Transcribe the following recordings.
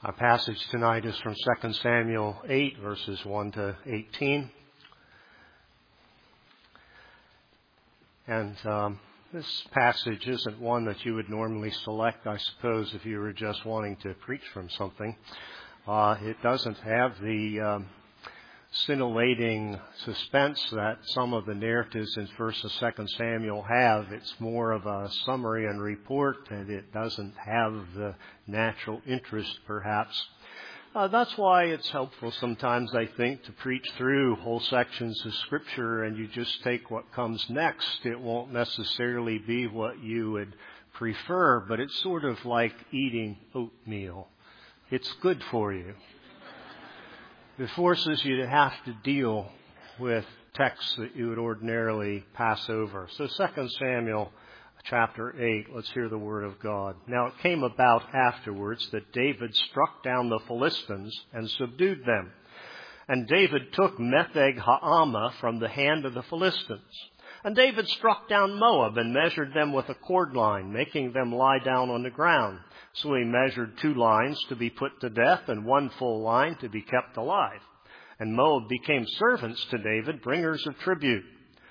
Our passage tonight is from 2 Samuel 8, verses 1 to 18. And this passage isn't one that you would normally select, I suppose, if you were just wanting to preach from something. It doesn't have the scintillating suspense that some of the narratives in 1st and 2nd Samuel have. It's more of a summary and report, and it doesn't have the natural interest, perhaps. That's why it's helpful sometimes, I think, to preach through whole sections of Scripture and you just take what comes next. It won't necessarily be what you would prefer, but it's sort of like eating oatmeal. It's good for you. It forces you to have to deal with texts that you would ordinarily pass over. So 2 Samuel chapter 8, let's hear the word of God. Now it came about afterwards that David struck down the Philistines and subdued them. And David took Metheg-Ha'amah from the hand of the Philistines. And David struck down Moab and measured them with a cord line, making them lie down on the ground. So he measured 2 lines to be put to death and 1 full line to be kept alive. And Moab became servants to David, bringers of tribute.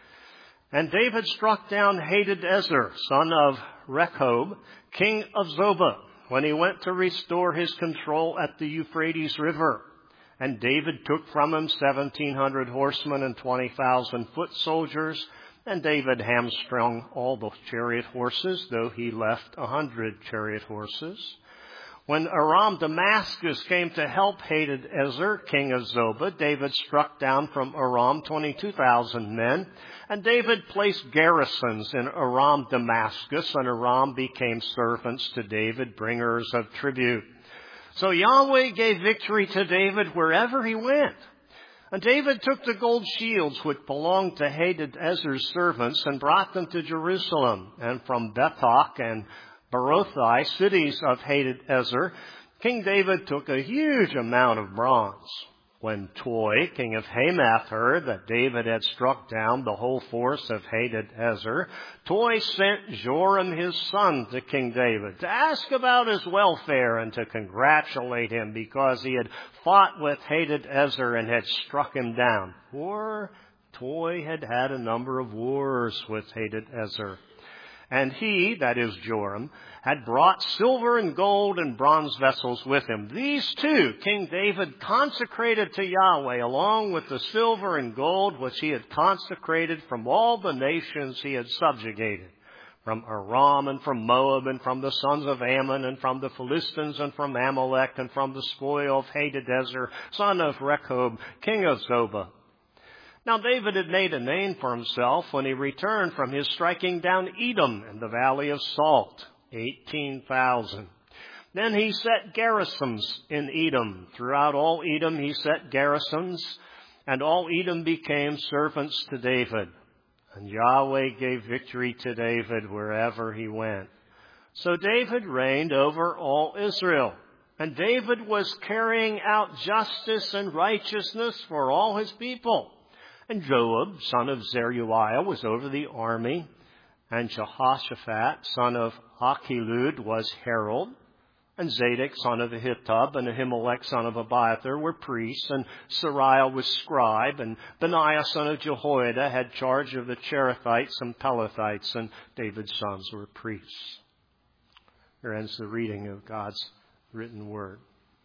And David struck down Hadadezer, son of Rehob, king of Zobah, when he went to restore his control at the Euphrates River. And David took from him 1,700 horsemen and 20,000 foot soldiers. And David hamstrung all the chariot horses, though he left 100 chariot horses. When Aram Damascus came to help Hadadezer, king of Zobah, David struck down from Aram 22,000 men. And David placed garrisons in Aram Damascus, and Aram became servants to David, bringers of tribute. So Yahweh gave victory to David wherever he went. And David took the gold shields which belonged to Hadadezer's servants and brought them to Jerusalem. And from Bethach and Berothai, cities of Hadadezer, King David took a huge amount of bronze. When Toi, king of Hamath, heard that David had struck down the whole force of Hadadezer, Toi sent Joram his son to King David to ask about his welfare and to congratulate him because he had fought with Hadadezer and had struck him down. For Toi had had a number of wars with Hadadezer. And he, that is Joram, had brought silver and gold and bronze vessels with him. These 2 King David consecrated to Yahweh, along with the silver and gold which he had consecrated from all the nations he had subjugated, from Aram and from Moab and from the sons of Ammon and from the Philistines and from Amalek and from the spoil of Hadadezer, son of Rehob, king of Zobah. Now David had made a name for himself when he returned from his striking down Edom in the valley of Salt, 18,000. Then he set garrisons in Edom. Throughout all Edom he set garrisons, and all Edom became servants to David. And Yahweh gave victory to David wherever he went. So David reigned over all Israel. And David was carrying out justice and righteousness for all his people. And Joab, son of Zeruiah, was over the army. And Jehoshaphat, son of Achilud, was herald. And Zadok, son of Ahitub, and Ahimelech, son of Abiathar, were priests. And Sariah was scribe. And Benaiah, son of Jehoiada, had charge of the Cherethites and Pelethites. And David's sons were priests. Here ends the reading of God's written word.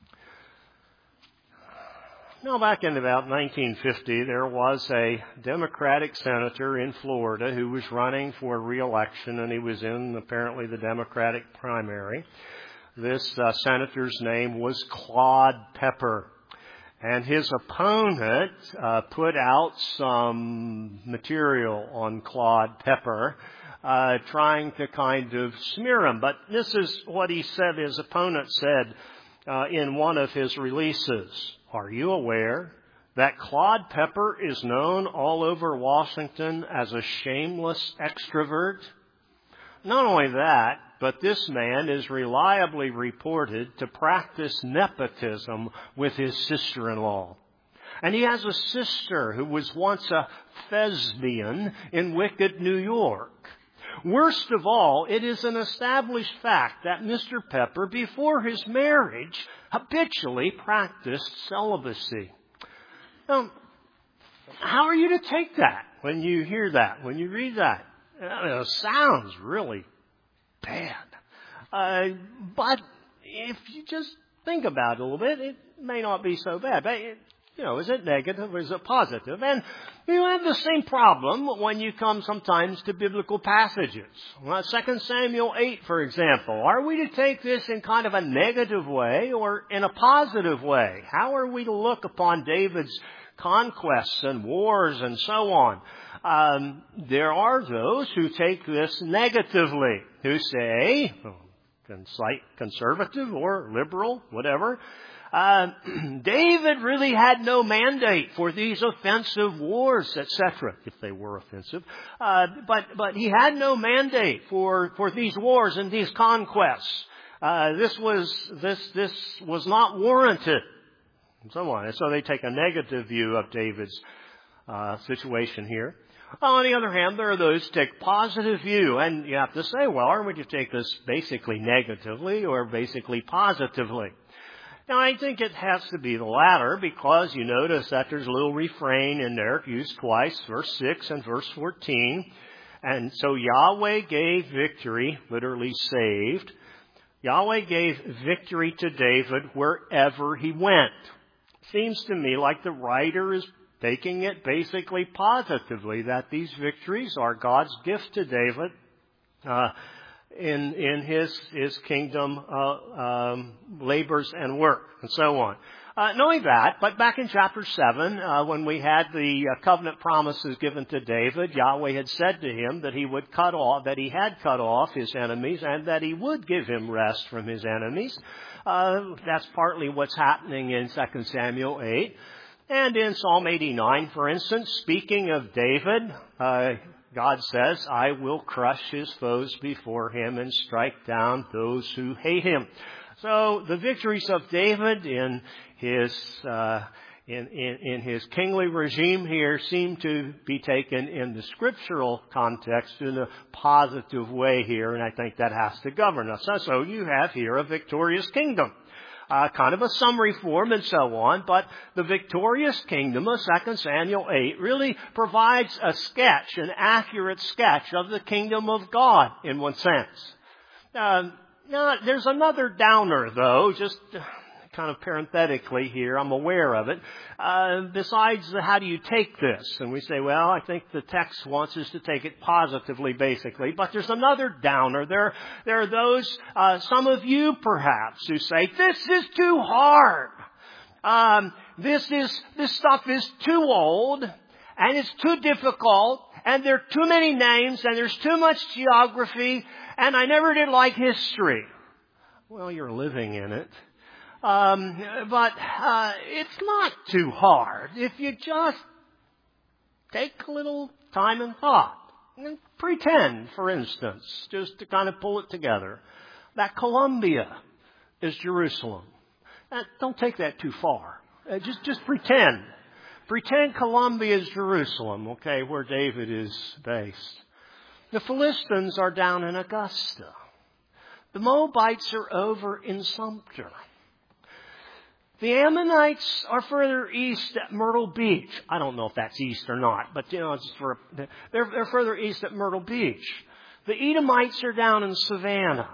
Now, back in about 1950, there was a Democratic senator in Florida who was running for re-election, and he was in, apparently, the Democratic primary. This senator's name was Claude Pepper. And his opponent put out some material on Claude Pepper, trying to kind of smear him. But this is what he said, his opponent said in one of his releases. Are you aware that Claude Pepper is known all over Washington as a shameless extrovert? Not only that, but this man is reliably reported to practice nepotism with his sister-in-law. And he has a sister who was once a thespian in wicked New York. Worst of all, it is an established fact that Mr. Pepper, before his marriage, habitually practiced celibacy. Now, how are you to take that when you hear that, when you read that? It sounds really bad. But if you just think about it a little bit, it may not be so bad. But is it negative or is it positive? And you have the same problem when you come sometimes to biblical passages. 2 Samuel 8, for example. Are we to take this in kind of a negative way or in a positive way? How are we to look upon David's conquests and wars and so on? There are those who take this negatively, who say, conservative or liberal, whatever, David really had no mandate for these offensive wars, etc., if they were offensive. But he had no mandate for these wars and these conquests. This was not warranted, and so on. And so they take a negative view of David's situation here. On the other hand, there are those who take positive view, and you have to say, well, are we to take this basically negatively or basically positively? Now, I think it has to be the latter, because you notice that there's a little refrain in there used twice, verse 6 and verse 14. And so Yahweh gave victory, literally saved. Yahweh gave victory to David wherever he went. Seems to me like the writer is taking it basically positively, that these victories are God's gift to David in his kingdom labors and work, and so on. Knowing that, but back in chapter 7, when we had the covenant promises given to David, Yahweh had said to him that he had cut off his enemies, and that he would give him rest from his enemies. That's partly what's happening in 2 Samuel 8. And in Psalm 89, for instance, speaking of David, God says, I will crush his foes before him and strike down those who hate him. So the victories of David in his kingly regime here seem to be taken in the scriptural context in a positive way here, and I think that has to govern us. So you have here a victorious kingdom. Kind of a summary form and so on, but the victorious kingdom of 2 Samuel 8 really provides a sketch, an accurate sketch of the kingdom of God in one sense. Now, there's another downer, though, just kind of parenthetically here, I'm aware of it. Besides, how do you take this? And we say, well, I think the text wants us to take it positively, basically. But there's another downer. There are those, some of you perhaps, who say, this is too hard. This stuff is too old, and it's too difficult, and there are too many names, and there's too much geography, and I never did like history. Well, you're living in it. But it's not too hard if you just take a little time and thought. And pretend, for instance, just to kind of pull it together, that Columbia is Jerusalem. Don't take that too far. Just pretend. Pretend Columbia is Jerusalem, okay, where David is based. The Philistines are down in Augusta. The Moabites are over in Sumter. The Ammonites are further east at Myrtle Beach. I don't know if that's east or not, but they're further east at Myrtle Beach. The Edomites are down in Savannah.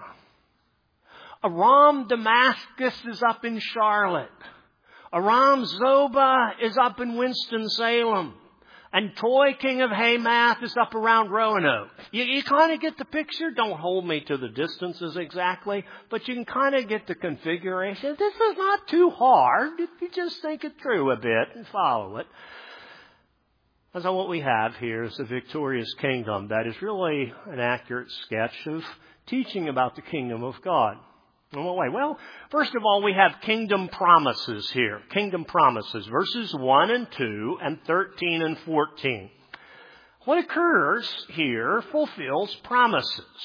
Aram Damascus is up in Charlotte. Aram Zobah is up in Winston-Salem. And Toy, king of Hamath, is up around Roanoke. You kind of get the picture. Don't hold me to the distances exactly, but you can kind of get the configuration. This is not too hard if you just think it through a bit and follow it. And so what we have here is a victorious kingdom that is really an accurate sketch of teaching about the kingdom of God. In what way? Well, first of all, we have kingdom promises here. Kingdom promises, verses 1 and 2 and 13 and 14. What occurs here fulfills promises.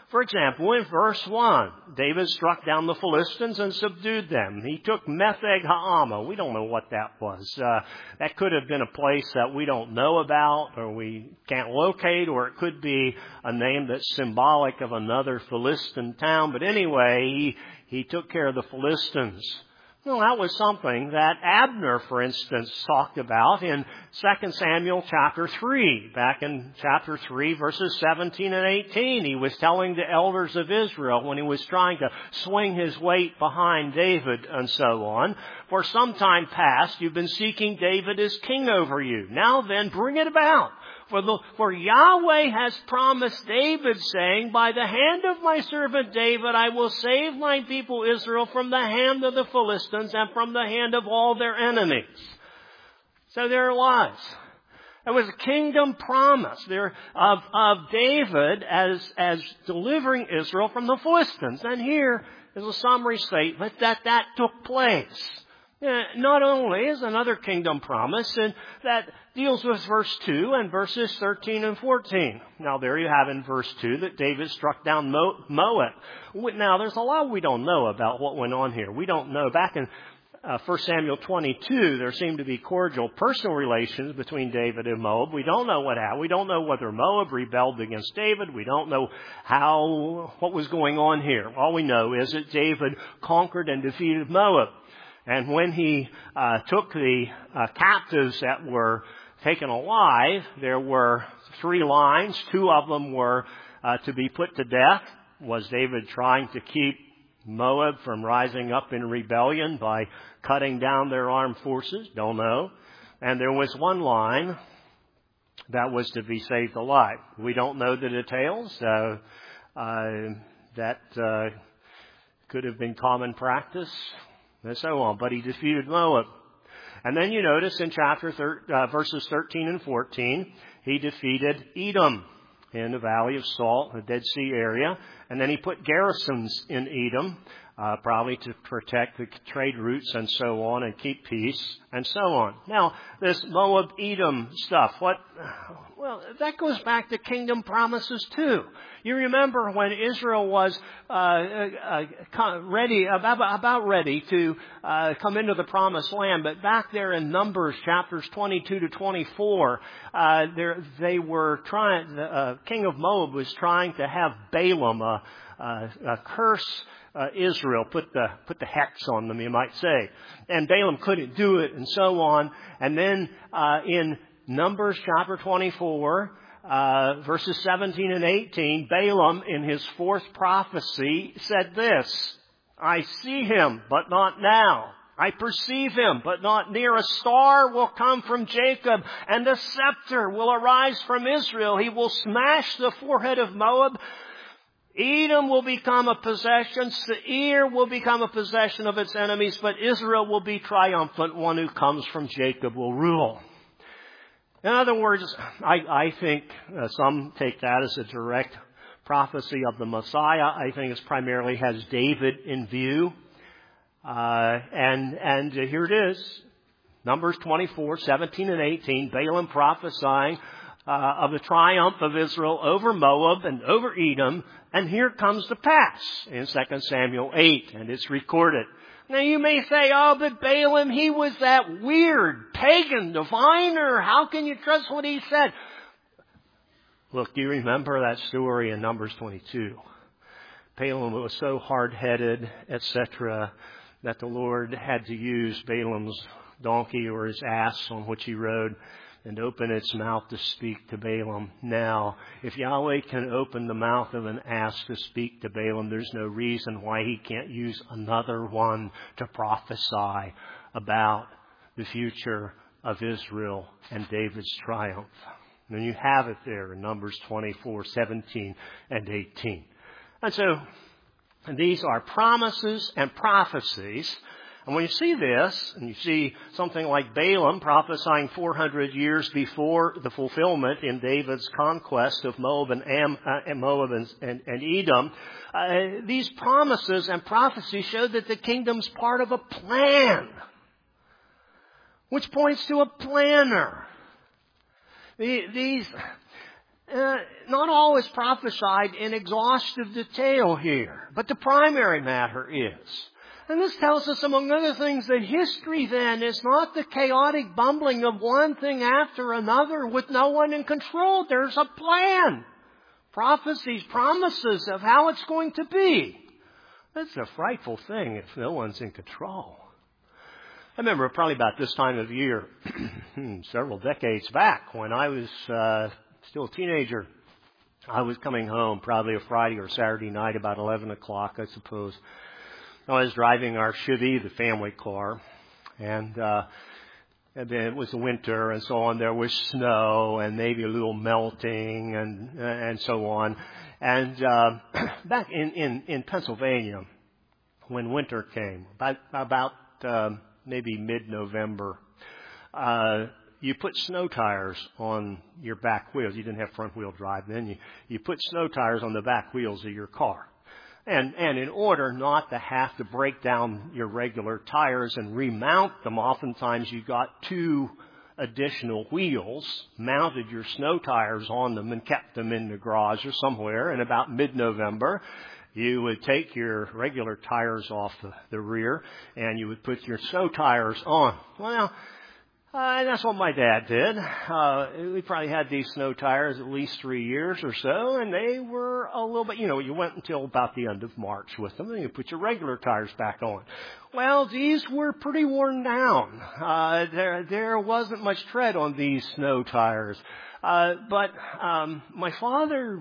For example, in verse 1, David struck down the Philistines and subdued them. He took Metheg Ha'ama. We don't know what that was. That could have been a place that we don't know about or we can't locate, or it could be a name that's symbolic of another Philistine town. But anyway, he took care of the Philistines. Well, that was something that Abner, for instance, talked about in 2 Samuel chapter 3. Back in chapter 3, verses 17 and 18, he was telling the elders of Israel when he was trying to swing his weight behind David and so on, "For some time past you've been seeking David as king over you. Now then, bring it about. For Yahweh has promised David, saying, by the hand of my servant David, I will save my people Israel from the hand of the Philistines and from the hand of all their enemies." So there it was. It was a kingdom promise there of David as delivering Israel from the Philistines. And here is a summary statement that took place. Not only is another kingdom promise, and that deals with verse 2 and verses 13 and 14. Now there you have in verse 2 that David struck down Moab. Now there's a lot we don't know about what went on here. We don't know. Back in 1 Samuel 22, there seemed to be cordial personal relations between David and Moab. We don't know what happened. We don't know whether Moab rebelled against David. We don't know what was going on here. All we know is that David conquered and defeated Moab. And when he took the captives that were taken alive, there were 3 lines. 2 of them were to be put to death. Was David trying to keep Moab from rising up in rebellion by cutting down their armed forces? Don't know. And there was 1 line that was to be saved alive. We don't know the details. That could have been common practice, and so on. But he defeated Moab. And then you notice in verses 13 and 14, he defeated Edom in the Valley of Salt, the Dead Sea area. And then he put garrisons in Edom, probably to protect the trade routes and so on and keep peace and so on. Now, this Moab-Edom stuff, well, that goes back to kingdom promises too. You remember when Israel was about ready to come into the promised land, but back there in Numbers chapters 22 to 24, they were trying. The king of Moab was trying to have Balaam curse Israel, put the hex on them, you might say, and Balaam couldn't do it, and so on. And then in Numbers chapter 24, verses 17 and 18, Balaam, in his 4th prophecy, said this: "I see him, but not now. I perceive him, but not near. A star will come from Jacob, and a scepter will arise from Israel. He will smash the forehead of Moab. Edom will become a possession. Seir will become a possession of its enemies, but Israel will be triumphant. One who comes from Jacob will rule." In other words, I think some take that as a direct prophecy of the Messiah. I think it primarily has David in view. And here it is. Numbers 24, 17 and 18. Balaam prophesying of the triumph of Israel over Moab and over Edom. And here comes the pass in 2 Samuel 8. And it's recorded. Now you may say, "Oh, but Balaam, he was that weird pagan diviner. How can you trust what he said?" Look, do you remember that story in Numbers 22? Balaam was so hard-headed, etc., that the Lord had to use Balaam's donkey or his ass on which he rode and open its mouth to speak to Balaam. Now, if Yahweh can open the mouth of an ass to speak to Balaam, there's no reason why he can't use another one to prophesy about the future of Israel and David's triumph. And you have it there in Numbers 24, 17, and 18. And so, these are promises and prophecies. And when you see this, and you see something like Balaam prophesying 400 years before the fulfillment in David's conquest of Moab and Edom, these promises and prophecies show that the kingdom's part of a plan, which points to a planner. Not all is prophesied in exhaustive detail here, but the primary matter is. And this tells us, among other things, that history then is not the chaotic bumbling of one thing after another with no one in control. There's a plan. Prophecies, promises of how it's going to be. That's a frightful thing if no one's in control. I remember probably about this time of year, several decades back, when I was still a teenager. I was coming home probably a Friday or Saturday night about 11 o'clock, I suppose. I was driving our Chevy, the family car, and then it was winter and so on. There was snow and maybe a little melting and so on. And back in Pennsylvania, when winter came, about maybe mid-November, you put snow tires on your back wheels. You didn't have front-wheel drive then. You put snow tires on the back wheels of your car. And in order not to have to break down your regular tires and remount them, oftentimes you got two additional wheels, mounted your snow tires on them and kept them in the garage or somewhere. And about mid-November, you would take your regular tires off the rear and you would put your snow tires on. Well, that's what my dad did. We probably had these snow tires at least 3 years or so, and they were a little bit, you went until about the end of March with them, and you put your regular tires back on. Well, these were pretty worn down. There wasn't much tread on these snow tires. But my father,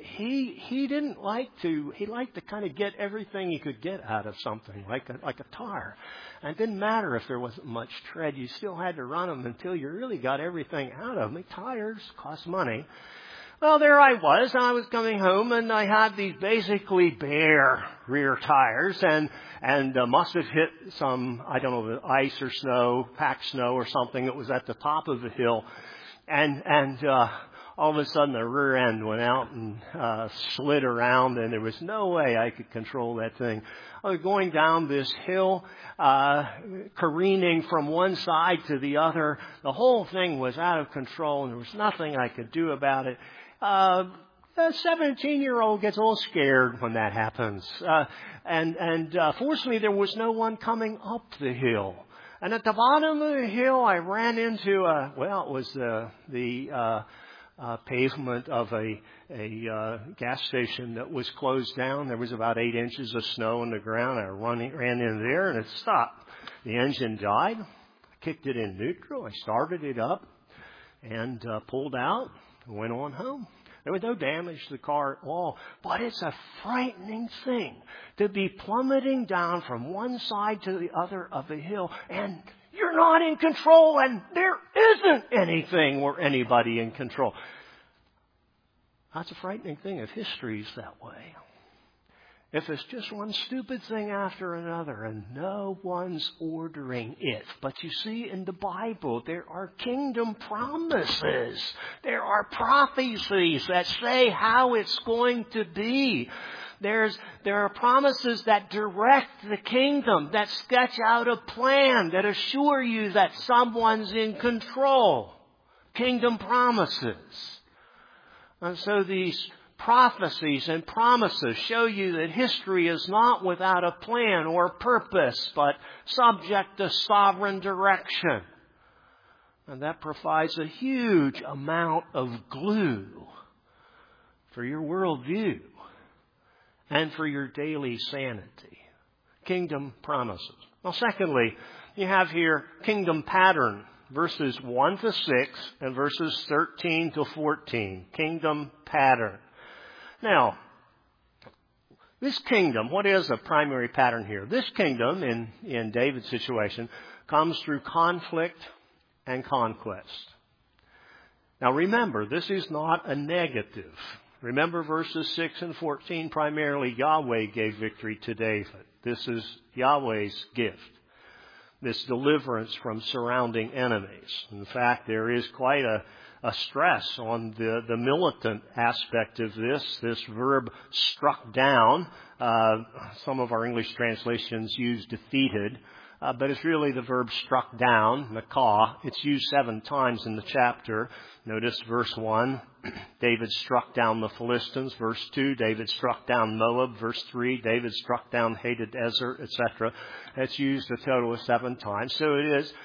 he didn't like to, he liked to kind of get everything he could get out of something, like a tire. And it didn't matter if there wasn't much tread. You still had to run them until you really got everything out of them. Tires cost money. Well, there I was. I was coming home, and I had these basically bare rear tires, and must have hit some, I don't know, ice or snow, packed snow or something that was at the top of the hill. And all of a sudden the rear end went out and slid around, and there was no way I could control that thing. I was going down this hill, careening from one side to the other. The whole thing was out of control, and there was nothing I could do about it. A 17-year-old gets a little scared when that happens. Fortunately, there was no one coming up the hill. And at the bottom of the hill, I ran into it was the pavement of a gas station that was closed down. There was about 8 inches of snow on the ground. I ran in there, and it stopped. The engine died. I kicked it in neutral. I started it up and pulled out and went on home. There was no damage to the car at all, but it's a frightening thing to be plummeting down from one side to the other of a hill, and you're not in control, and there isn't anything or anybody in control. That's a frightening thing if history's that way. If it's just one stupid thing after another and no one's ordering it. But you see, in the Bible, there are kingdom promises. There are prophecies that say how it's going to be. There are promises that direct the kingdom, that sketch out a plan, that assure you that someone's in control. Kingdom promises. And so these prophecies and promises show you that history is not without a plan or purpose, but subject to sovereign direction. And that provides a huge amount of glue for your worldview and for your daily sanity. Kingdom promises. Well, secondly, you have here kingdom pattern. Verses 1 to 6 and verses 13 to 14. Kingdom pattern. Now, this kingdom, what is a primary pattern here? This kingdom, in David's situation, comes through conflict and conquest. Now remember, this is not a negative. Remember verses 6 and 14, primarily Yahweh gave victory to David. This is Yahweh's gift. This deliverance from surrounding enemies. In fact, there is quite a stress on the militant aspect of this verb struck down. Some of our English translations use defeated. but it's really the verb struck down, makah. It's used 7 times in the chapter. Notice verse 1, David struck down the Philistines. Verse 2, David struck down Moab. Verse 3, David struck down Hadadezer, etc. It's used a total of 7 times. So it is,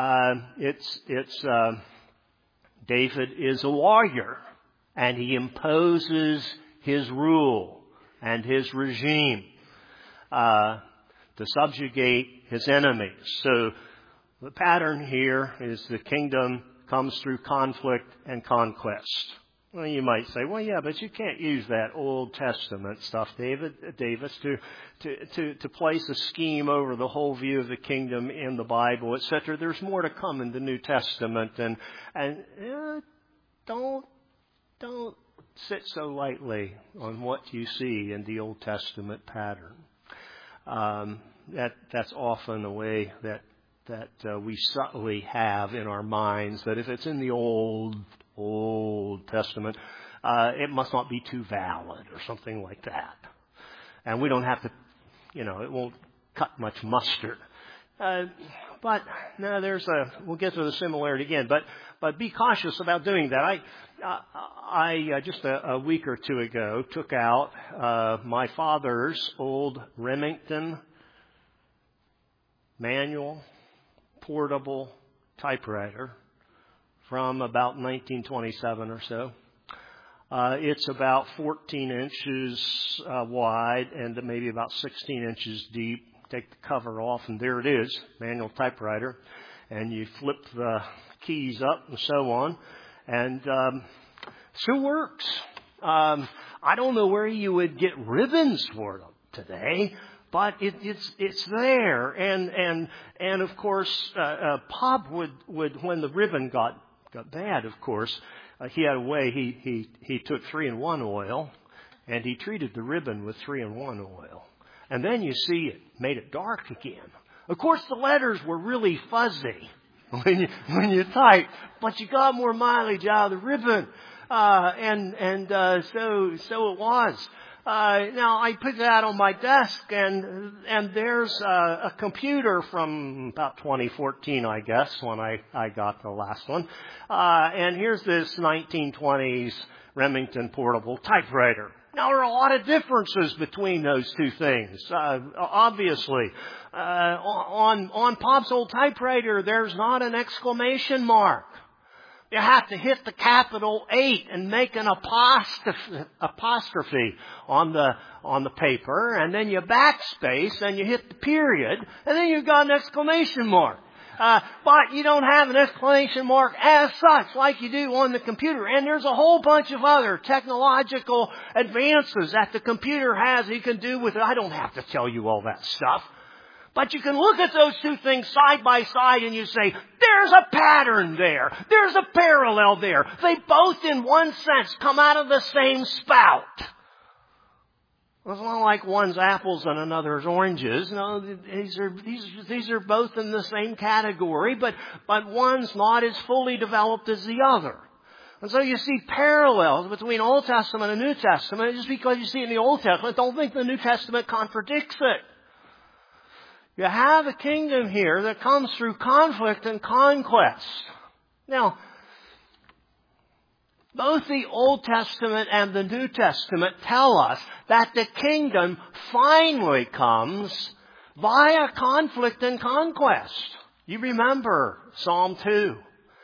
David is a warrior, and he imposes his rule and his regime to subjugate his enemies. So the pattern here is the kingdom comes through conflict and conquest. Well, you might say, well, yeah, but you can't use that Old Testament stuff, Davis, to place a scheme over the whole view of the kingdom in the Bible, etc. There's more to come in the New Testament, and don't sit so lightly on what you see in the Old Testament pattern. That's often a way that we subtly have in our minds that if it's in the Old Testament, it must not be too valid or something like that. And we don't have to, it won't cut much mustard. But no, we'll get to the similarity again. But be cautious about doing that. I just a week or two ago took out my father's old Remington manual portable typewriter from about 1927 or so. It's about 14 inches wide and maybe about 16 inches deep. Take the cover off, and there it is, manual typewriter. And you flip the keys up and so on. And still works. I don't know where you would get ribbons for them today, but it's there. And of course, Pop would when the ribbon got bad, of course, he had a way, he took 3-in-1 oil, and he treated the ribbon with 3-in-1 oil. And then you see it made it dark again. Of course, the letters were really fuzzy when you type, but you got more mileage out of the ribbon. So it was. Now I put that on my desk, and there's a computer from about 2014, I guess, when I got the last one. And here's this 1920s Remington portable typewriter. Now, there are a lot of differences between those two things. Obviously, on Pop's old typewriter, there's not an exclamation mark. You have to hit the capital 8 and make an apostrophe on the paper, and then you backspace and you hit the period, and then you've got an exclamation mark. But you don't have an exclamation mark as such like you do on the computer. And there's a whole bunch of other technological advances that the computer has you can do with it. I don't have to tell you all that stuff. But you can look at those two things side by side and you say, there's a pattern there. There's a parallel there. They both, in one sense, come out of the same spout. It's not like one's apples and another's oranges. No, these are both in the same category, but one's not as fully developed as the other. And so you see parallels between Old Testament and New Testament. Just because you see it in the Old Testament, don't think the New Testament contradicts it. You have a kingdom here that comes through conflict and conquest. Now, both the Old Testament and the New Testament tell us that the kingdom finally comes via conflict and conquest. You remember Psalm 2.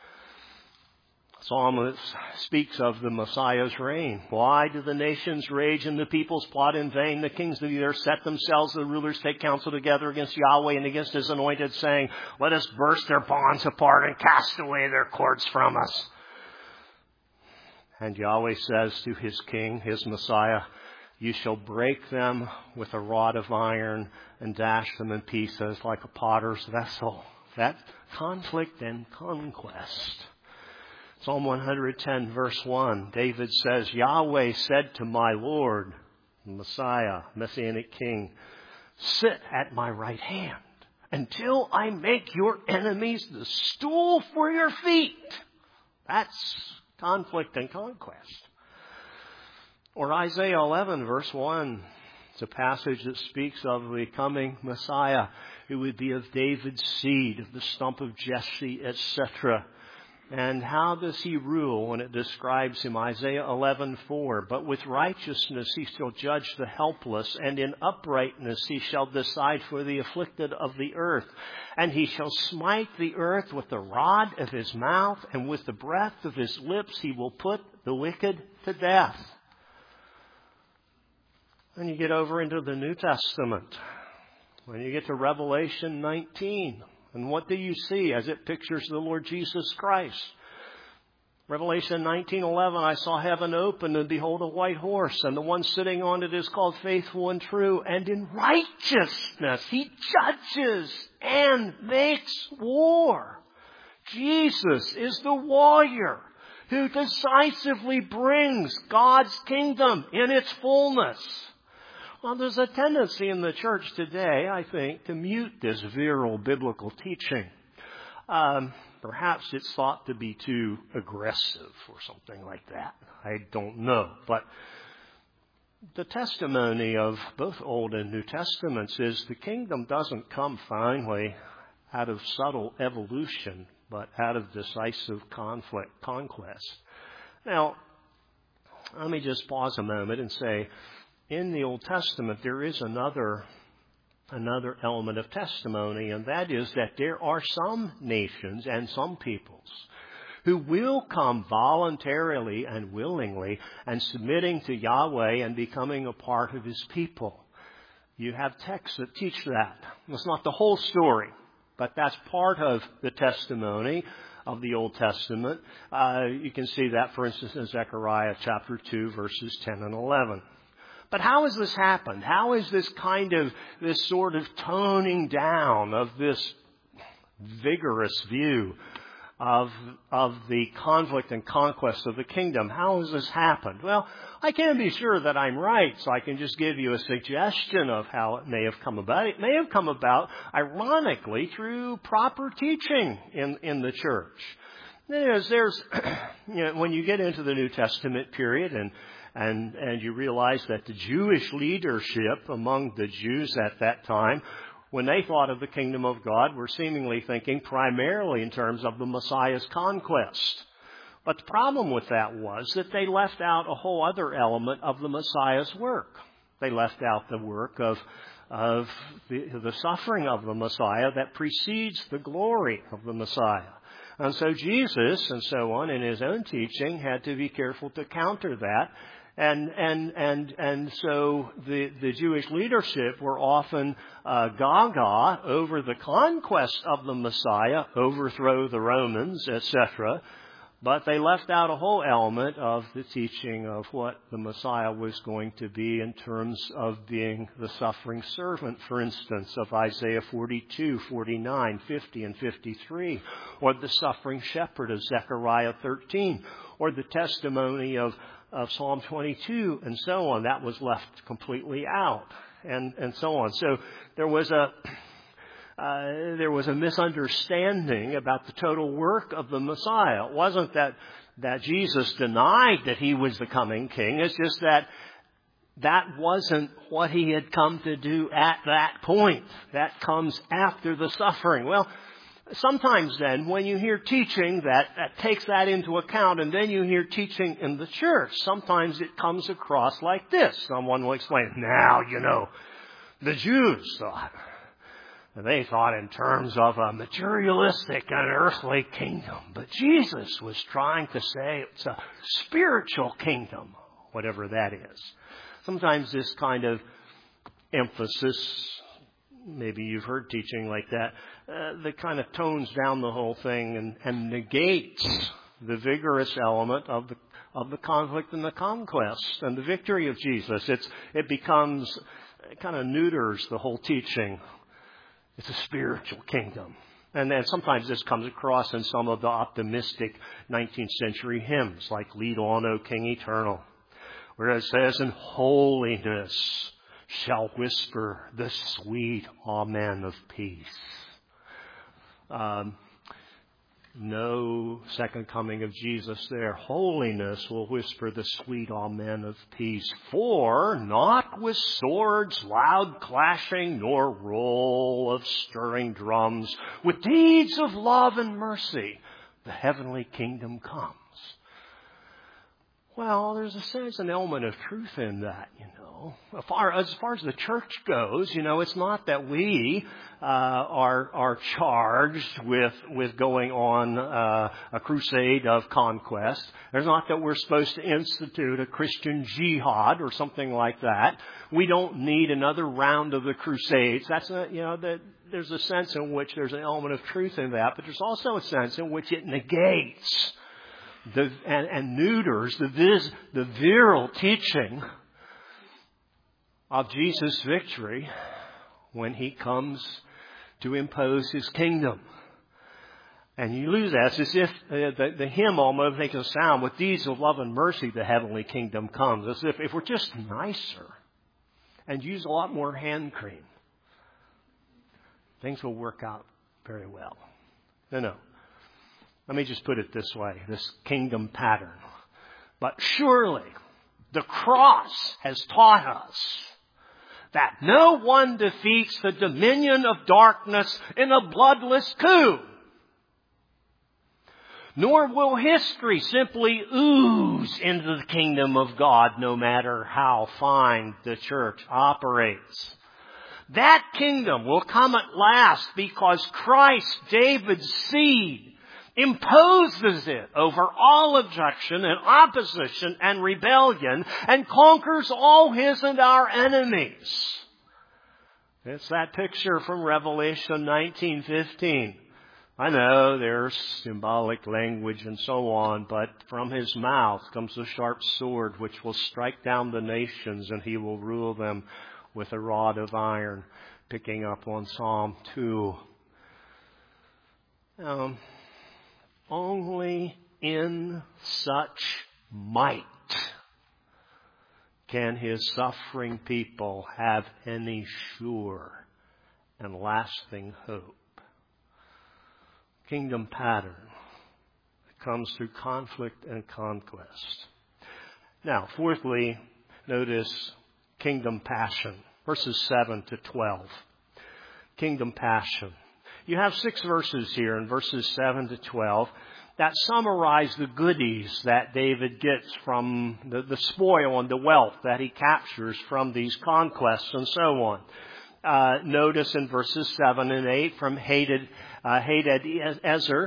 Psalm speaks of the Messiah's reign. Why do the nations rage and the peoples plot in vain? The kings of the earth set themselves, the rulers take counsel together against Yahweh and against His anointed, saying, let us burst their bonds apart and cast away their cords from us. And Yahweh says to His king, His Messiah, you shall break them with a rod of iron and dash them in pieces like a potter's vessel. That conflict and conquest. Psalm 110 verse 1, David says, Yahweh said to my Lord, Messiah, Messianic King, sit at my right hand until I make your enemies the stool for your feet. That's conflict and conquest. Or Isaiah 11 verse 1. It's a passage that speaks of the coming Messiah. who would be of David's seed, of the stump of Jesse, etc. And how does he rule when it describes him? Isaiah 11:4. But with righteousness he shall judge the helpless, and in uprightness he shall decide for the afflicted of the earth. And he shall smite the earth with the rod of his mouth, and with the breath of his lips he will put the wicked to death. Then you get over into the New Testament. When you get to Revelation 19, and what do you see as it pictures the Lord Jesus Christ? Revelation 19:11, I saw heaven open, and behold a white horse, and the one sitting on it is called Faithful and True, and in righteousness he judges and makes war. Jesus is the warrior who decisively brings God's kingdom in its fullness. Well, there's a tendency in the church today, I think, to mute this virile biblical teaching. Perhaps it's thought to be too aggressive or something like that. I don't know. But the testimony of both Old and New Testaments is the kingdom doesn't come finally out of subtle evolution, but out of decisive conquest. Now, let me just pause a moment and say, in the Old Testament, there is another element of testimony, and that is that there are some nations and some peoples who will come voluntarily and willingly and submitting to Yahweh and becoming a part of His people. You have texts that teach that. It's not the whole story, but that's part of the testimony of the Old Testament. You can see that, for instance, in Zechariah chapter 2, verses 10 and 11. But how has this happened? How is this sort of toning down of this vigorous view of the conflict and conquest of the kingdom? How has this happened? Well, I can't be sure that I'm right, so I can just give you a suggestion of how it may have come about. It may have come about, ironically, through proper teaching in the church. There's when you get into the New Testament period and you realize that the Jewish leadership among the Jews at that time, when they thought of the kingdom of God, were seemingly thinking primarily in terms of the Messiah's conquest. But the problem with that was that they left out a whole other element of the Messiah's work. They left out the work of the suffering of the Messiah that precedes the glory of the Messiah. And so Jesus, and so on, in His own teaching, had to be careful to counter that. And so the Jewish leadership were often gaga over the conquest of the Messiah, overthrow the Romans, etc. But they left out a whole element of the teaching of what the Messiah was going to be in terms of being the suffering servant, for instance, of Isaiah 42, 49, 50, and 53, or the suffering shepherd of Zechariah 13, or the testimony of Psalm 22, and so on. That was left completely out, and so on. So there was a misunderstanding about the total work of the Messiah. It wasn't that Jesus denied that He was the coming King. It's just that wasn't what He had come to do at that point. That comes after the suffering. Well, sometimes then, when you hear teaching that takes that into account, and then you hear teaching in the church, sometimes it comes across like this. Someone will explain, now, the Jews thought. They thought in terms of a materialistic and earthly kingdom. But Jesus was trying to say it's a spiritual kingdom, whatever that is. Sometimes this kind of emphasis, maybe you've heard teaching like that kind of tones down the whole thing and negates the vigorous element of the conflict and the conquest and the victory of Jesus. It kind of neuters the whole teaching. It's a spiritual kingdom. And then sometimes this comes across in some of the optimistic 19th century hymns, like Lead On, O King Eternal, where it says, in holiness shall whisper the sweet Amen of peace. No second coming of Jesus there. Holiness will whisper the sweet amen of peace. For not with swords loud clashing, nor roll of stirring drums, with deeds of love and mercy, the heavenly kingdom comes. Well, there's an element of truth in that, As far as the church goes, it's not that we are charged with going on a crusade of conquest. There's not that we're supposed to institute a Christian jihad or something like that. We don't need another round of the crusades. That's there's a sense in which there's an element of truth in that, but there's also a sense in which it negates and neuters the virile teaching of Jesus' victory when he comes to impose his kingdom. And you lose that. It's as if the hymn almost makes a sound, with deeds of love and mercy the heavenly kingdom comes. As if we're just nicer and use a lot more hand cream, things will work out very well. No. Let me just put it this way, this kingdom pattern. But surely the cross has taught us that no one defeats the dominion of darkness in a bloodless coup. Nor will history simply ooze into the kingdom of God, no matter how fine the church operates. That kingdom will come at last because Christ, David's seed, imposes it over all objection and opposition and rebellion and conquers all his and our enemies. It's that picture from Revelation 19:15. I know there's symbolic language and so on, but from his mouth comes a sharp sword which will strike down the nations, and he will rule them with a rod of iron, picking up on Psalm 2. Only in such might can his suffering people have any sure and lasting hope. Kingdom pattern that comes through conflict and conquest. Now, fourthly, notice kingdom passion. Verses 7 to 12. Kingdom passion. You have 6 verses here in verses 7 to 12 that summarize the goodies that David gets from the spoil and the wealth that he captures from these conquests and so on. Notice in verses 7 and 8 from Hadadezer,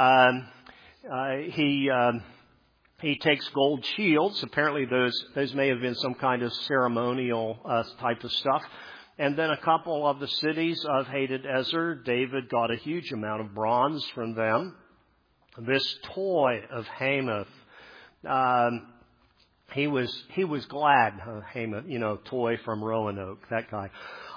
he takes gold shields. Apparently those may have been some kind of ceremonial type of stuff. And then a couple of the cities of Hadadezer, David got a huge amount of bronze from them. This toy of Hamath, he was glad, Hamath, toy from Roanoke, that guy.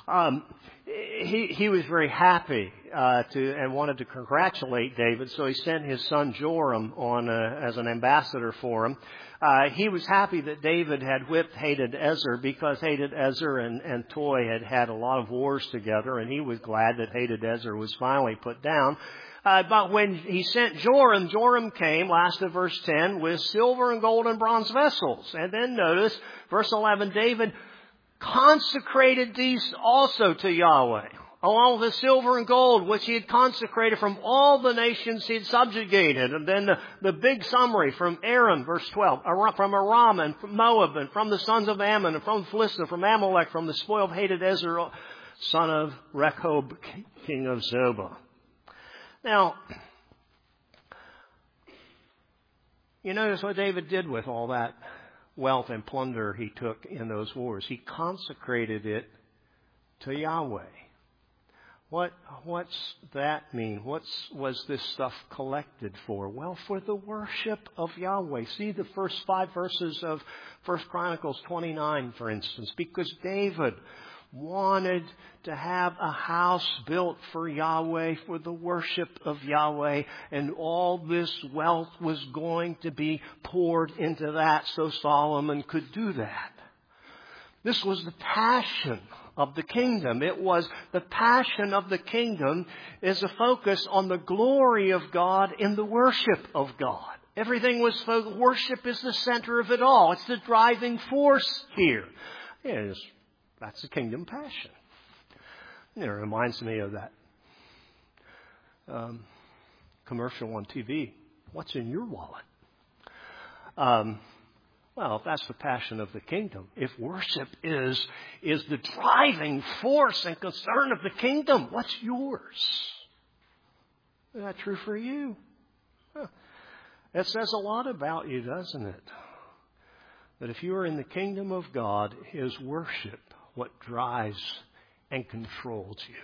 He was very happy and wanted to congratulate David, so he sent his son Joram on as an ambassador for him. He was happy that David had whipped Hadadezer because Hadadezer and Toy had a lot of wars together, and he was glad that Hadadezer was finally put down. But when he sent Joram, Joram came, last of verse 10, with silver and gold and bronze vessels. And then notice, verse 11, David consecrated these also to Yahweh, along with the silver and gold, which he had consecrated from all the nations he had subjugated. And then the big summary from Aram, verse 12, from Aram and from Moab and from the sons of Ammon and from Philistia, from Amalek, from the spoil of Hadadezer, son of Rehob, king of Zobah. Now, you notice what David did with all that wealth and plunder he took in those wars. He consecrated it to Yahweh. What's that mean? Was this stuff collected for? Well, for the worship of Yahweh. See the first 5 verses of 1 Chronicles 29, for instance, because David wanted to have a house built for Yahweh, for the worship of Yahweh, and all this wealth was going to be poured into that so Solomon could do that. This was the passion of the kingdom. It was the passion of the kingdom is a focus on the glory of God in the worship of God. Everything was worship is the center of it all. It's the driving force here. That's the kingdom passion. It reminds me of that commercial on TV. What's in your wallet? Well, if that's the passion of the kingdom, if worship is the driving force and concern of the kingdom, what's yours? Is that true for you? It says a lot about you, doesn't it? That if you are in the kingdom of God, is worship what drives and controls you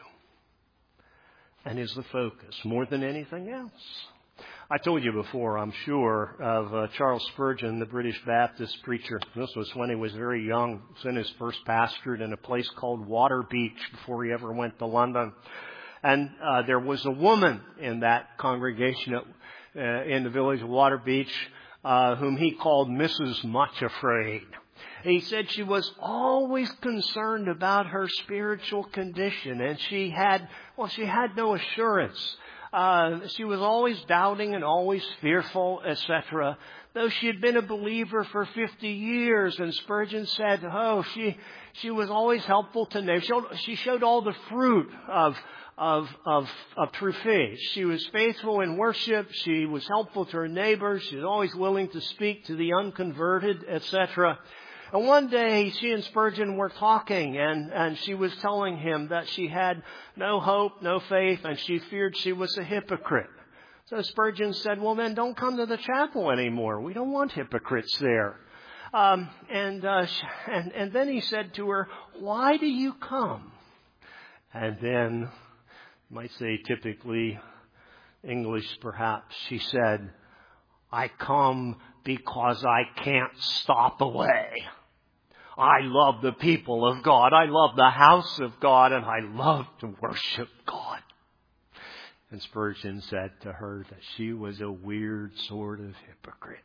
and is the focus more than anything else. I told you before, I'm sure, of Charles Spurgeon, the British Baptist preacher. This was when he was very young. He was in his first pastorate in a place called Waterbeach before he ever went to London. And there was a woman in that congregation in the village of Waterbeach whom he called Mrs. Much Afraid. He said she was always concerned about her spiritual condition, and she had no assurance. She was always doubting and always fearful, etc. Though she had been a believer for 50 years, and Spurgeon said, she was always helpful to neighbors. She showed all the fruit of true faith. She was faithful in worship. She was helpful to her neighbors. She was always willing to speak to the unconverted, etc. And one day, she and Spurgeon were talking, and she was telling him that she had no hope, no faith, and she feared she was a hypocrite. So Spurgeon said, well, then don't come to the chapel anymore. We don't want hypocrites there. And then he said to her, why do you come? And then, you might say typically English perhaps, she said, I come because I can't stop away. I love the people of God. I love the house of God, and I love to worship God. And Spurgeon said to her that she was a weird sort of hypocrite.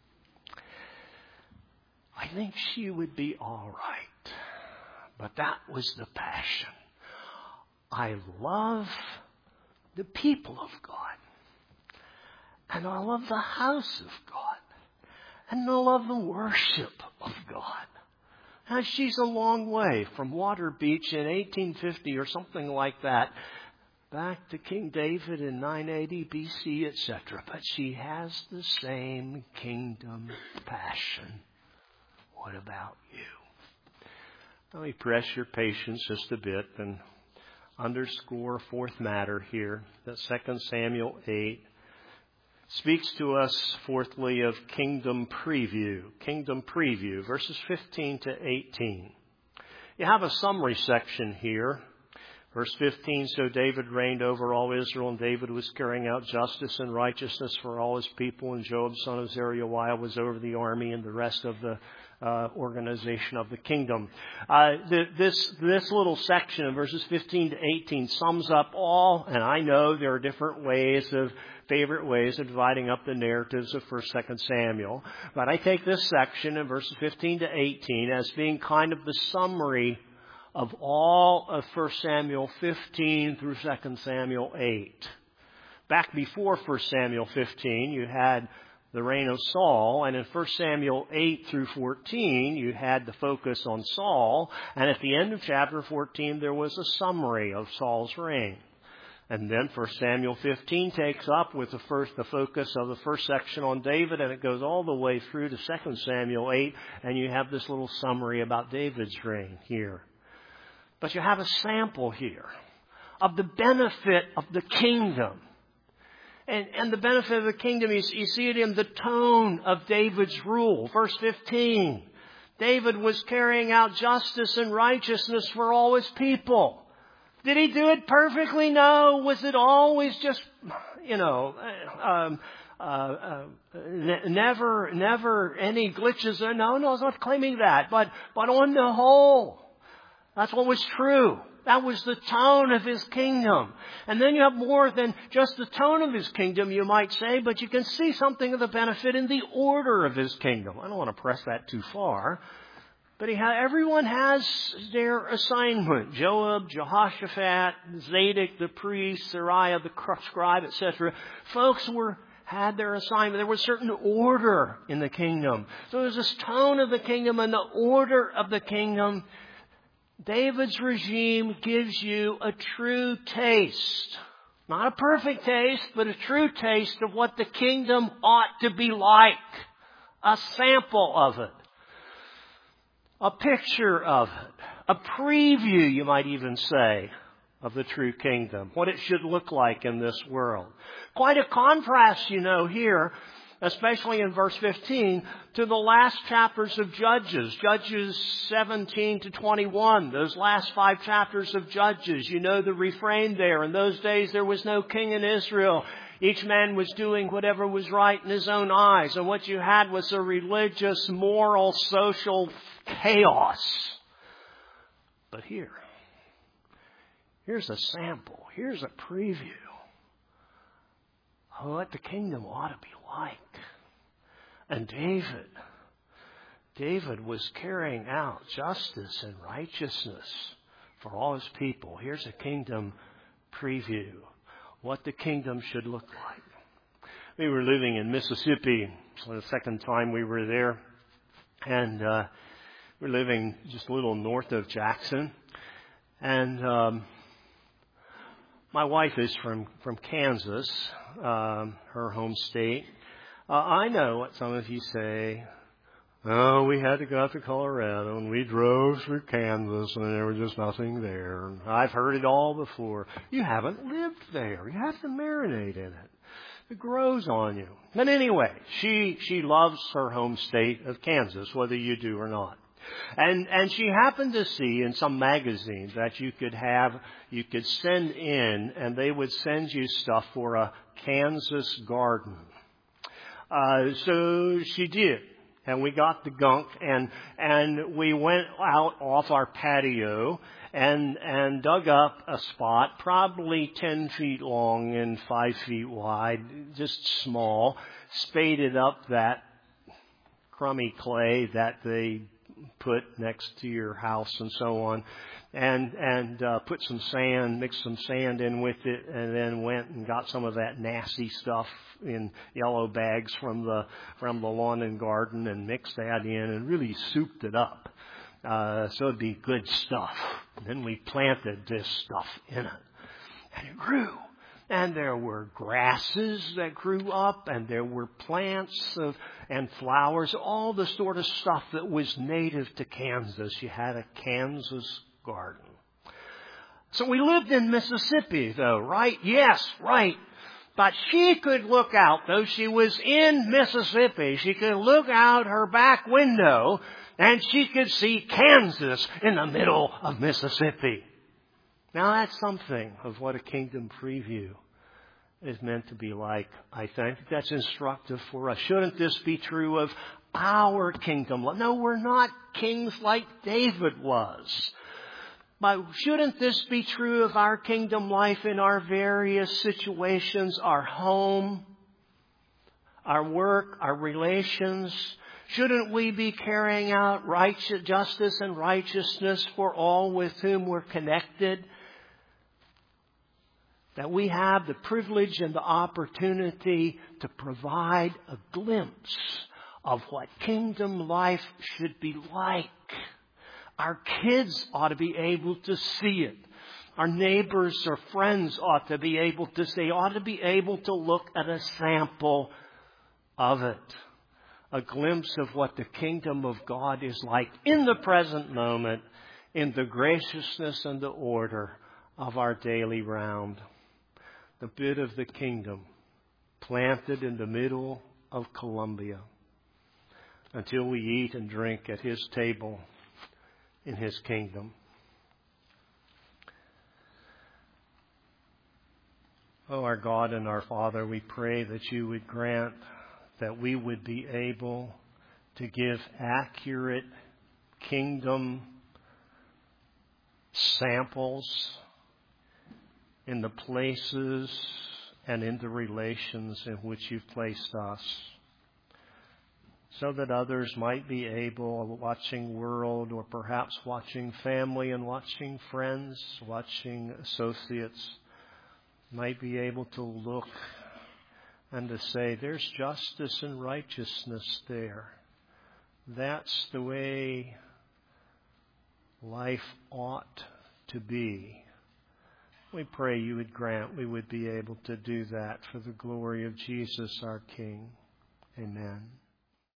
I think she would be all right. But that was the passion. I love the people of God. And I love the house of God. And I love the worship of God. Now, she's a long way from Waterbeach in 1850 or something like that, back to King David in 980 BC, etc. But she has the same kingdom passion. What about you? Let me press your patience just a bit and underscore a fourth matter here, that 2 Samuel 8 speaks to us, fourthly, of kingdom preview. Kingdom preview, verses 15 to 18. You have a summary section here. Verse 15, so David reigned over all Israel, and David was carrying out justice and righteousness for all his people, and Joab, son of Zeruiah, was over the army and the rest of the organization of the kingdom. This little section of verses 15 to 18 sums up all, and I know there are different favorite ways of dividing up the narratives of 1st, 2nd Samuel, but I take this section in verses 15 to 18 as being kind of the summary of all of 1 Samuel 15 through 2 Samuel 8. Back before 1 Samuel 15, you had the reign of Saul, and in 1 Samuel 8 through 14, you had the focus on Saul, and at the end of chapter 14, there was a summary of Saul's reign. And then 1 Samuel 15 takes up with the focus of the first section on David, and it goes all the way through to 2 Samuel 8, and you have this little summary about David's reign here. But you have a sample here of the benefit of the kingdom. And the benefit of the kingdom, you see it in the tone of David's rule. Verse 15, David was carrying out justice and righteousness for all his people. Did he do it perfectly? No. Was it always just, never any glitches? No, I was not claiming that. But on the whole, that's what was true. That was the tone of his kingdom. And then you have more than just the tone of his kingdom, you might say, but you can see something of the benefit in the order of his kingdom. I don't want to press that too far. But everyone has their assignment. Joab, Jehoshaphat, Zadok the priest, Sariah the scribe, etc. Folks had their assignment. There was certain order in the kingdom. So there's this tone of the kingdom and the order of the kingdom. David's regime gives you a true taste. Not a perfect taste, but a true taste of what the kingdom ought to be like. A sample of it. A picture of it. A preview, you might even say, of the true kingdom. What it should look like in this world. Quite a contrast, here, especially in verse 15, to the last chapters of Judges. Judges 17 to 21. Those last 5 chapters of Judges. You know the refrain there. In those days there was no king in Israel. Each man was doing whatever was right in his own eyes. And what you had was a religious, moral, social chaos. But here's a sample. Here's a preview of what the kingdom ought to be like. And David was carrying out justice and righteousness for all his people. Here's a kingdom preview. What the kingdom should look like. We were living in Mississippi. So the second time we were there. And we're living just a little north of Jackson. And my wife is from Kansas, her home state. I know what some of you say. Oh, we had to go out to Colorado and we drove through Kansas and there was just nothing there. I've heard it all before. You haven't lived there. You have to marinate in it. It grows on you. But anyway, she loves her home state of Kansas, whether you do or not. And she happened to see in some magazines that you could send in and they would send you stuff for a Kansas garden. So she did. And we got the gunk and we went out off our patio and dug up a spot, probably 10 feet long and 5 feet wide, just small, spaded up that crummy clay that they put next to your house and so on, and put some sand, mixed some sand in with it, and then went and got some of that nasty stuff in yellow bags from the lawn and garden and mixed that in and really souped it up. So it'd be good stuff. And then we planted this stuff in it. And it grew. And there were grasses that grew up, and there were plants and flowers, all the sort of stuff that was native to Kansas. You had a Kansas garden. So we lived in Mississippi, though, right? Yes, right. But she could look out, though she was in Mississippi, she could look out her back window, and she could see Kansas in the middle of Mississippi. Now that's something of what a kingdom preview is meant to be like, I think. That's instructive for us. Shouldn't this be true of our kingdom? No, we're not kings like David was. But shouldn't this be true of our kingdom life in our various situations, our home, our work, our relations? Shouldn't we be carrying out justice and righteousness for all with whom we're connected? That we have the privilege and the opportunity to provide a glimpse of what kingdom life should be like. Our kids ought to be able to see it. Our neighbors or friends ought to be able to see, ought to be able to look at a sample of it. A glimpse of what the kingdom of God is like in the present moment, in the graciousness and the order of our daily round. The bit of the kingdom planted in the middle of Columbia until we eat and drink at His table in His kingdom. Oh, our God and our Father, we pray that You would grant that we would be able to give accurate kingdom samples in the places and in the relations in which You've placed us. so that others might be able, watching world or perhaps watching family and watching friends, watching associates, might be able to look and to say, there's justice and righteousness there. That's the way life ought to be. We pray you would grant we would be able to do that for the glory of Jesus our King. Amen.